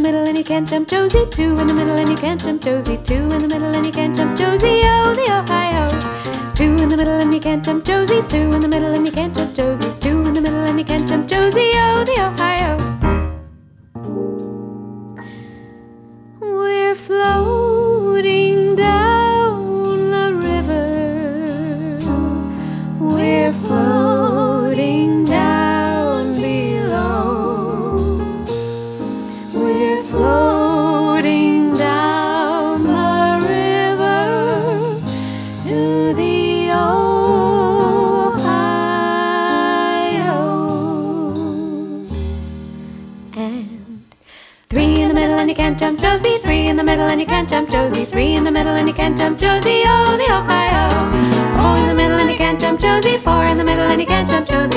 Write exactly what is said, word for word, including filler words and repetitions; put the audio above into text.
middle and you can't jump Josie. Two in the middle and you can't jump Josie. Two in the middle and you can't jump Josie. Oh, the Ohio. Two in the middle and you can't jump Josie. Two in the middle and you can't jump Josie. Two in the middle and you can't jump Josie. Oh, the Ohio. We're floating down the river. We're floating down below. We're floating down the river to the Ohio. And three in the middle and you can't jump Josie. Three in the middle and you can't jump Josie. Three in the middle and you can't jump Josie. Oh, the Ohio. Four in the middle and you can't jump Josie. Four in the middle and you can't jump Josie.